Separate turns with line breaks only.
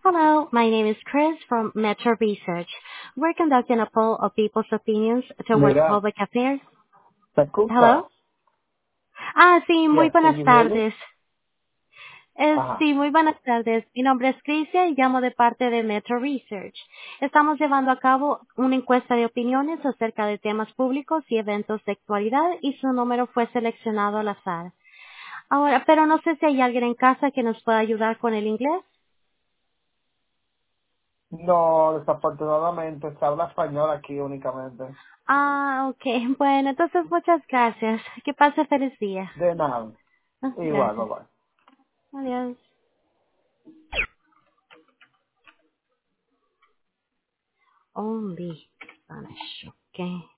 Hello, my name is Chris from Metro Research. We're conducting a poll of people's opinions towards
Mira,
public affairs.
¿me escuchas?
Hello? Sí, muy
Yes, can
buenas
you hear me?
tardes.
Ajá.
Sí, muy buenas tardes. Mi nombre es Crisia y llamo de parte de Metro Research. Estamos llevando a cabo una encuesta de opiniones acerca de temas públicos y eventos de actualidad y su número fue seleccionado al azar. Ahora, pero no sé si hay alguien en casa que nos pueda ayudar con el inglés.
No, desafortunadamente se habla español aquí únicamente.
Ok. Bueno, entonces muchas gracias. Que pase feliz día.
De nada. Igual, bye
Gracias.
bye.
Adiós. Only Spanish. Okay.